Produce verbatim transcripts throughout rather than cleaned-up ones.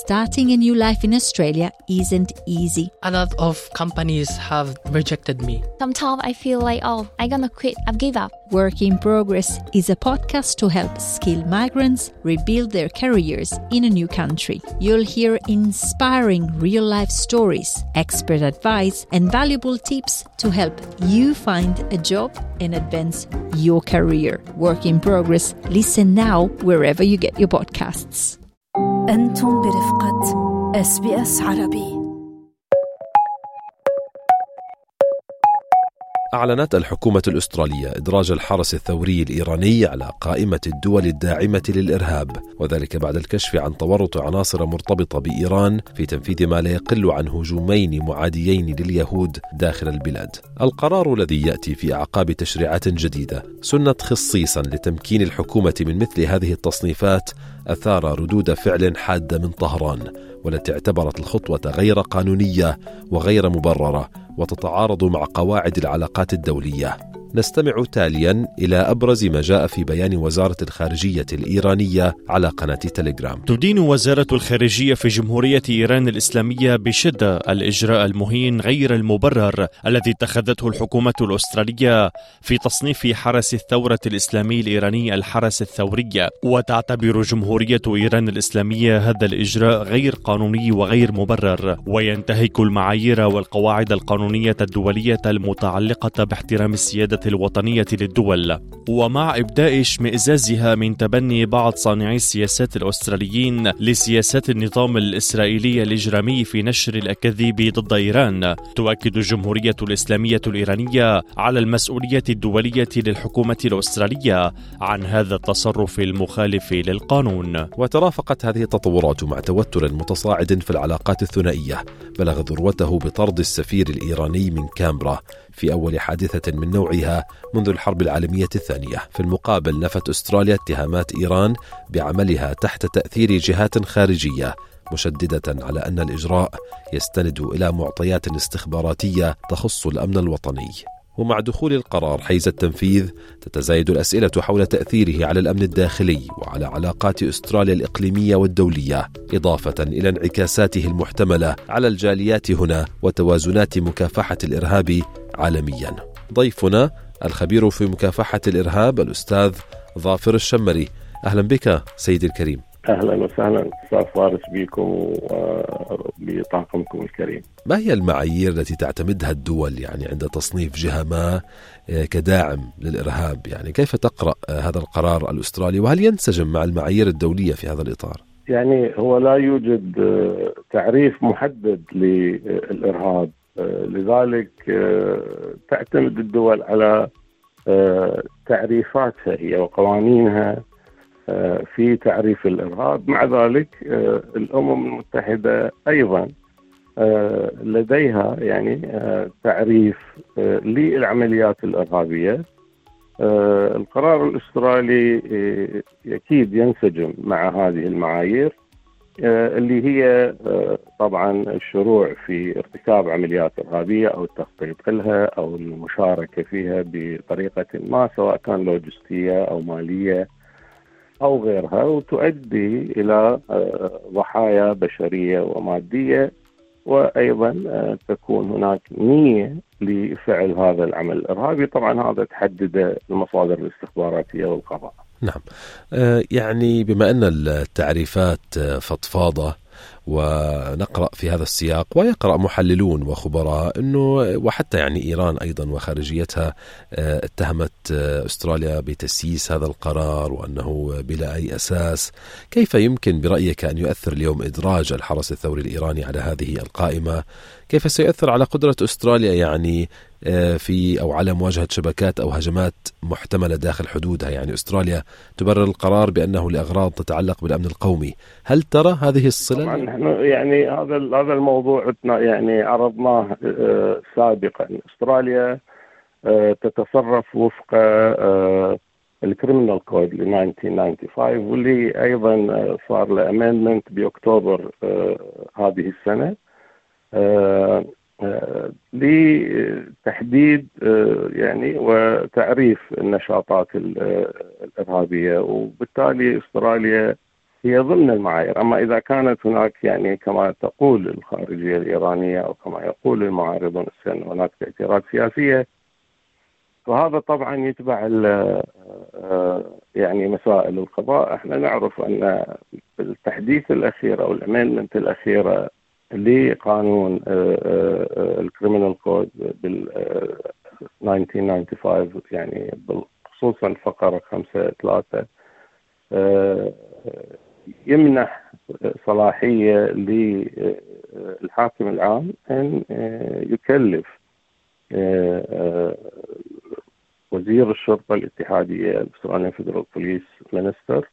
starting a new life in Australia isn't easy. A lot of companies have rejected me. Sometimes I feel like, oh, I'm gonna quit, I've give up. Work in Progress is a podcast to help skilled migrants rebuild their careers in a new country. You'll hear inspiring real-life stories, expert advice, and valuable tips to help you find a job and advance your career. Work in Progress. Listen now wherever you get your podcasts. أنتم برفقة إس بي إس عربي. أعلنت الحكومة الأسترالية إدراج الحرس الثوري الإيراني على قائمة الدول الداعمة للإرهاب، وذلك بعد الكشف عن تورط عناصر مرتبطة بإيران في تنفيذ ما لا يقل عن هجومين معاديين لليهود داخل البلاد. القرار الذي يأتي في أعقاب تشريعات جديدة سنت خصيصا لتمكين الحكومة من مثل هذه التصنيفات أثار ردود فعل حادة من طهران، والتي اعتبرت الخطوة غير قانونية وغير مبررة وتتعارض مع قواعد العلاقات الدولية. نستمع تاليا إلى أبرز ما جاء في بيان وزارة الخارجية الإيرانية على قناة تيليجرام. تدين وزارة الخارجية في جمهورية إيران الإسلامية بشدة الإجراء المهين غير المبرر الذي اتخذته الحكومة الأسترالية في تصنيف حرس الثورة الإسلامي الإيراني الحرس الثوري، وتعتبر جمهورية إيران الإسلامية هذا الإجراء غير قانوني وغير مبرر، وينتهك المعايير والقواعد القانونية الدولية المتعلقة باحترام السيادة الوطنية للدول. ومع إبداء اشمئزازها من تبني بعض صانعي السياسات الأستراليين لسياسات النظام الإسرائيلي الإجرامي في نشر الأكاذيب ضد إيران، تؤكد الجمهورية الإسلامية الإيرانية على المسؤولية الدولية للحكومة الأسترالية عن هذا التصرف المخالف للقانون. وترافقت هذه التطورات مع توتر متصاعد في العلاقات الثنائية بلغ ذروته بطرد السفير الإيراني من كامبرا في أول حادثة من نوعها منذ الحرب العالمية الثانية. في المقابل نفت أستراليا اتهامات إيران بعملها تحت تأثير جهات خارجية، مشددة على أن الإجراء يستند إلى معطيات استخباراتية تخص الأمن الوطني. ومع دخول القرار حيز التنفيذ تتزايد الأسئلة حول تأثيره على الأمن الداخلي وعلى علاقات أستراليا الإقليمية والدولية، إضافة إلى انعكاساته المحتملة على الجاليات هنا وتوازنات مكافحة الإرهاب عالميا. ضيفنا الخبير في مكافحة الإرهاب الأستاذ ظافر الشمري. أهلا بك سيدي الكريم. أهلا وسهلا أستاذ فارس بكم وبطاقمكم الكريم. ما هي المعايير التي تعتمدها الدول يعني عند تصنيف جهة ما كداعم للإرهاب؟ يعني كيف تقرأ هذا القرار الأسترالي وهل ينسجم مع المعايير الدولية في هذا الإطار؟ يعني هو لا يوجد تعريف محدد للإرهاب، لذلك تعتمد الدول على تعريفاتها هي وقوانينها في تعريف الإرهاب. مع ذلك الأمم المتحدة أيضا لديها يعني تعريف للعمليات الإرهابية. القرار الأسترالي أكيد ينسجم مع هذه المعايير اللي هي طبعا الشروع في ارتكاب عمليات إرهابية أو التخطيط لها أو المشاركة فيها بطريقة ما، سواء كان لوجستية أو مالية أو غيرها، وتؤدي إلى ضحايا بشرية ومادية، وأيضا تكون هناك نية لفعل هذا العمل الإرهابي. طبعا هذا تحدد المصادر الاستخباراتية والقضاء. نعم، يعني بما أن التعريفات فضفاضة ونقرأ في هذا السياق ويقرأ محللون وخبراء أنه وحتى يعني إيران أيضا وخارجيتها اتهمت أستراليا بتسييس هذا القرار وأنه بلا أي أساس، كيف يمكن برأيك أن يؤثر اليوم إدراج الحرس الثوري الإيراني على هذه القائمة؟ كيف سيؤثر على قدرة أستراليا يعني في أو على مواجهة شبكات أو هجمات محتملة داخل حدودها؟ يعني أستراليا تبرر القرار بأنه لأغراض تتعلق بالأمن القومي، هل ترى هذه الصلة؟ طبعا نحن يعني هذا هذا الموضوع يعني عرضناه سابقا. أستراليا تتصرف وفق الكريمنال كود ل ألف وتسعمائة وخمسة وتسعين واللي أيضا صار له أمندمنت بأكتوبر هذه السنة لتحديد يعني وتعريف النشاطات الإرهابية. وبالتالي أستراليا هي ضمن المعايير. أما إذا كانت هناك يعني كما تقول الخارجية الإيرانية أو كما يقول المعارضون أن هناك تأثيرات سياسية، فهذا طبعا يتبع يعني مسائل القضاء. احنا نعرف أن التحديث الأخير أو الأمندمنت الأخيرة لقانون الكريمنال كود بال ألف وتسعمائة وخمسة وتسعين يعني خصوصا فقرة خمسة ثلاثة يمنح صلاحية للحاكم العام أن يكلف وزير الشرطة الاتحادية الأستراليان فيدرال بوليس مينستر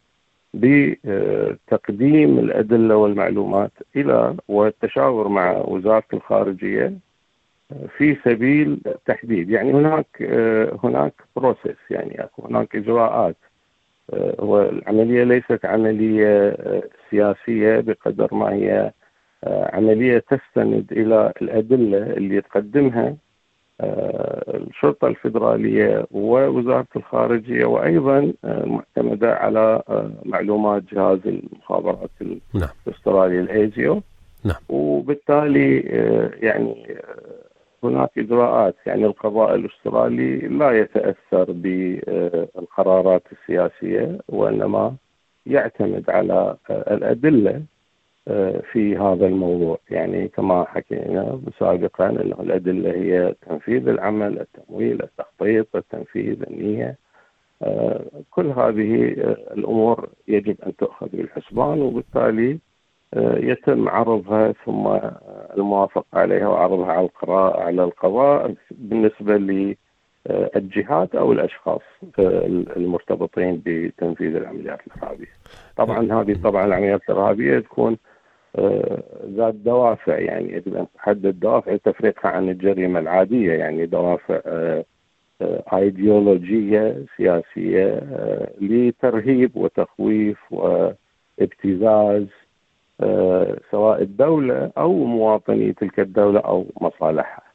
بتقديم الأدلة والمعلومات إلى والتشاور مع وزارة الخارجية في سبيل تحديد. يعني هناك هناك بروسيس، يعني هناك إجراءات. هو العملية ليست عملية سياسية بقدر ما هي عملية تستند إلى الأدلة اللي تقدمها الشرطة الفيدرالية ووزارة الخارجية، وأيضا معتمدة على معلومات جهاز المخابرات نعم. الأسترالي الأيزيو. نعم. وبالتالي يعني هناك إجراءات. يعني القضاء الأسترالي لا يتأثر بالقرارات السياسية، وإنما يعتمد على الأدلة في هذا الموضوع. يعني كما حكينا سابقا أن الأدلة هي تنفيذ العمل، التمويل، التخطيط، التنفيذ، النية. كل هذه الأمور يجب أن تؤخذ بالحسبان، وبالتالي يتم عرضها ثم الموافقة عليها وعرضها على القضاء على القضاء بالنسبة للجهات أو الأشخاص المرتبطين بتنفيذ العمليات الإرهابية. طبعا هذه طبعا العمليات الإرهابية تكون ذات دوافع، يعني يجب أن تحدد دوافع تفريقها عن الجريمة العادية، يعني دوافع ايديولوجية سياسية لترهيب وتخويف وابتزاز سواء الدولة أو مواطني تلك الدولة أو مصالحها.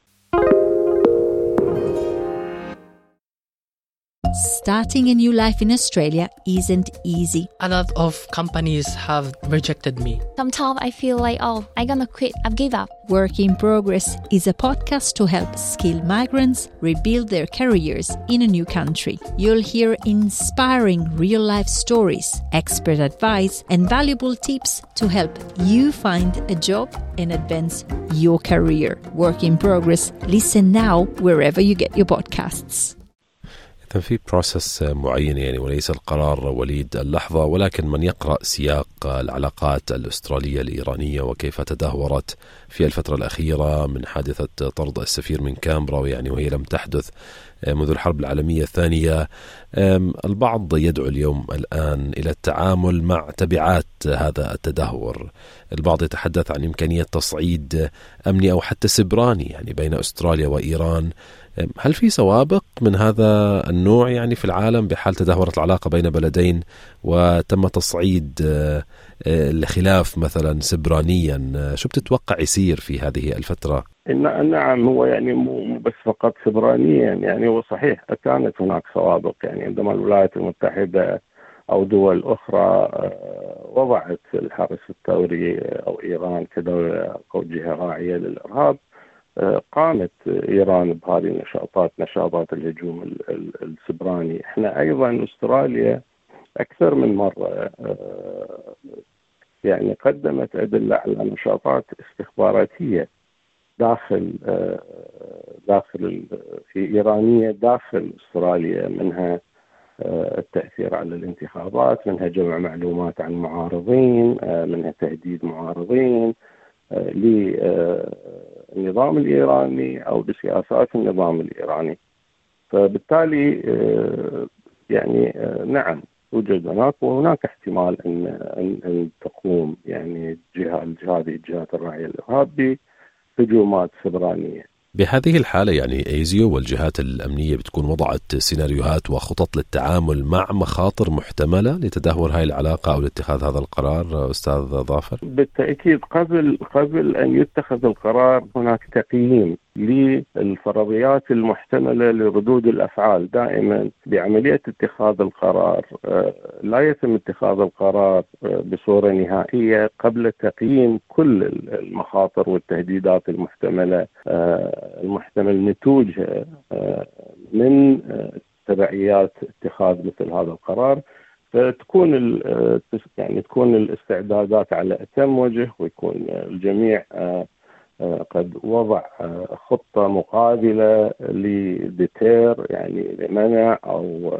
Starting a new life in Australia isn't easy. A lot of companies have rejected me. Sometimes I feel like, oh, I'm gonna quit, I've give up. Work in Progress is a podcast to help skilled migrants rebuild their careers in a new country. You'll hear inspiring real-life stories, expert advice, and valuable tips to help you find a job and advance your career. Work in Progress. Listen now wherever you get your podcasts. في بروسس معين يعني، وليس القرار وليد اللحظة، ولكن من يقرأ سياق العلاقات الأسترالية الإيرانية وكيف تدهورت في الفترة الأخيرة من حادثة طرد السفير من كامبرا، ويعني وهي لم تحدث منذ الحرب العالمية الثانية. البعض يدعو اليوم الآن إلى التعامل مع تبعات هذا التدهور. البعض يتحدث عن إمكانية تصعيد أمني أو حتى سبراني يعني بين أستراليا وإيران. هل في سوابق من هذا النوع يعني في العالم بحال تدهورت العلاقة بين بلدين وتم تصعيد الخلاف مثلا سبرانيا؟ شو بتتوقع يصير في هذه الفترة؟ نعم، هو يعني مو بس فقط سبرانيا، يعني هو صحيح كانت هناك سوابق. يعني عندما الولايات المتحدة أو دول أخرى وضعت الحرس الثوري أو إيران كدولة أو جهة راعية للإرهاب، قامت إيران بهذه النشاطات، نشاطات الهجوم السبراني. احنا أيضا أستراليا أكثر من مرة يعني قدمت أدلة على نشاطات استخباراتية داخل داخل في إيرانية داخل أستراليا، منها التأثير على الانتخابات، منها جمع معلومات عن معارضين، منها تهديد معارضين للنظام الإيراني أو بسياسات النظام الإيراني. فبالتالي يعني نعم توجد هناك وهناك احتمال أن أن تقوم يعني جهة هذه الجهات الراعية للإرهاب بهجومات سبرانية. بهذه الحالة يعني ايزيو والجهات الأمنية بتكون وضعت سيناريوهات وخطط للتعامل مع مخاطر محتملة لتدهور هاي العلاقة أو لاتخاذ هذا القرار أستاذ ظافر؟ بالتأكيد قبل قبل أن يتخذ القرار هناك تقييم للفرضيات المحتملة لردود الأفعال. دائما بعملية اتخاذ القرار لا يتم اتخاذ القرار بصورة نهائية قبل تقييم كل المخاطر والتهديدات المحتملة المحتمل نتوجها من تبعيات اتخاذ مثل هذا القرار. فتكون يعني تكون الاستعدادات على أتم وجه، ويكون الجميع قد وضع خطة مقابلة لديتير يعني لمنع أو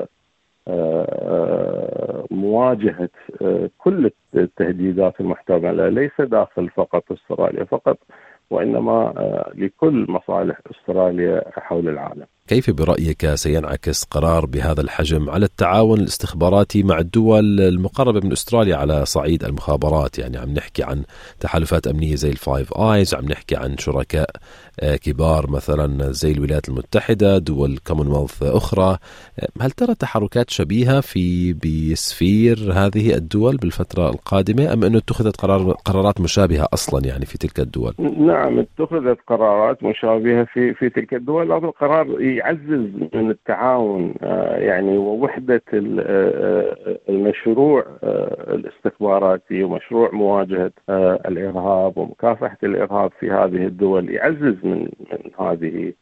مواجهة كل التهديدات المحتملة، ليس داخل فقط استراليا فقط، وإنما لكل مصالح استراليا حول العالم. كيف برأيك سينعكس قرار بهذا الحجم على التعاون الاستخباراتي مع الدول المقربة من أستراليا على صعيد المخابرات؟ يعني عم نحكي عن تحالفات أمنية زي الفايف آيز، عم نحكي عن شركاء كبار مثلا زي الولايات المتحدة، دول كومنولث أخرى. هل ترى تحركات شبيهة في بسفير هذه الدول بالفترة القادمة، أم أنه اتخذت قرار قرارات مشابهة أصلا يعني في تلك الدول؟ نعم، اتخذت قرارات مشابهة في في تلك الدول. هذا القرار يعزز من التعاون يعني ووحدة المشروع الاستخباراتي ومشروع مواجهة الإرهاب ومكافحة الإرهاب في هذه الدول، يعزز من من هذه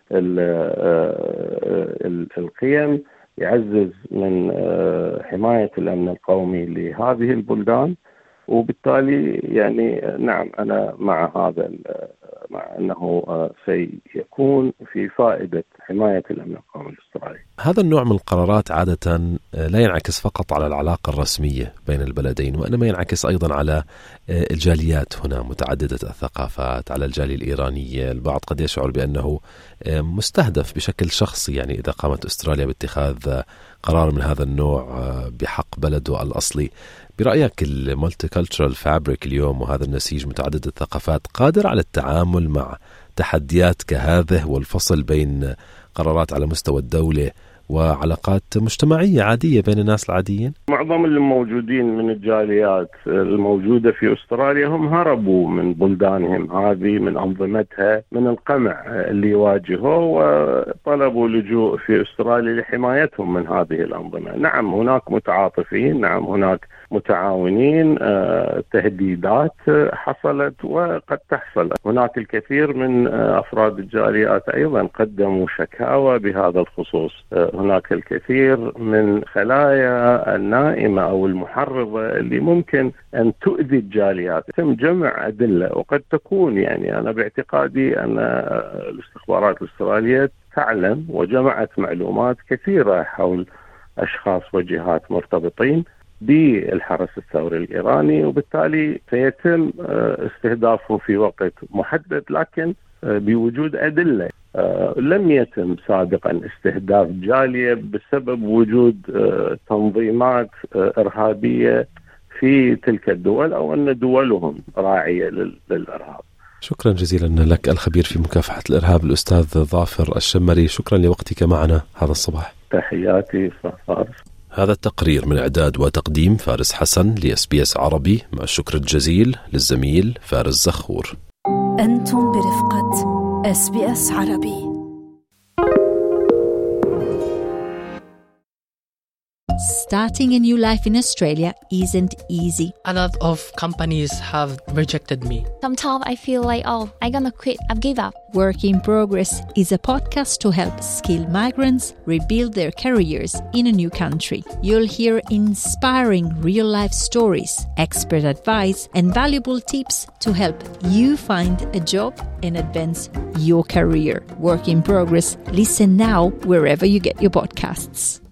القيم، يعزز من حماية الأمن القومي لهذه البلدان. وبالتالي يعني نعم أنا مع هذا، مع أنه سيكون في فائدة حماية الأمن القومي الأسترالي. هذا النوع من القرارات عادة لا ينعكس فقط على العلاقة الرسمية بين البلدين، وإنما ينعكس أيضا على الجاليات هنا متعددة الثقافات، على الجالية الإيرانية. البعض قد يشعر بأنه مستهدف بشكل شخصي يعني إذا قامت أستراليا باتخاذ قرار من هذا النوع بحق بلده الأصلي. برأيك المولتي كالتشرال فابريك اليوم وهذا النسيج متعدد الثقافات قادر على التعامل مع تحديات كهذه والفصل بين قرارات على مستوى الدولة وعلاقات مجتمعية عادية بين الناس العاديين؟ معظم الموجودين من الجاليات الموجودة في أستراليا هم هربوا من بلدانهم هذه، من أنظمتها، من القمع اللي يواجهوه، وطلبوا لجوء في أستراليا لحمايتهم من هذه الأنظمة. نعم هناك متعاطفين، نعم هناك متعاونين، تهديدات حصلت وقد تحصل. هناك الكثير من أفراد الجاليات أيضا قدموا شكاوى بهذا الخصوص. هناك الكثير من خلايا النائمة أو المحرضة اللي ممكن أن تؤذي الجاليات. تم جمع أدلة، وقد تكون يعني أنا باعتقادي أن الاستخبارات الأسترالية تعلم وجمعت معلومات كثيرة حول أشخاص وجهات مرتبطين بالحرس الثوري الإيراني، وبالتالي سيتم استهدافه في وقت محدد، لكن بوجود أدلة. لم يتم سابقا استهداف جالية بسبب وجود تنظيمات إرهابية في تلك الدول أو أن دولهم راعية للإرهاب. شكرا جزيلا لك الخبير في مكافحة الإرهاب الأستاذ ظافر الشمري، شكرا لوقتك معنا هذا الصباح. تحياتي فارس. هذا التقرير من إعداد وتقديم فارس حسن لإس بي إس عربي، مع الشكر الجزيل للزميل فارس زخور. أنتم برفقة إس بي إس عربي. Starting a new life in Australia isn't easy. A lot of companies have rejected me. Sometimes I feel like, oh, I'm gonna quit. I've give up. Work in Progress is a podcast to help skilled migrants rebuild their careers in a new country. You'll hear inspiring real-life stories, expert advice, and valuable tips to help you find a job and advance your career. Work in Progress. Listen now wherever you get your podcasts.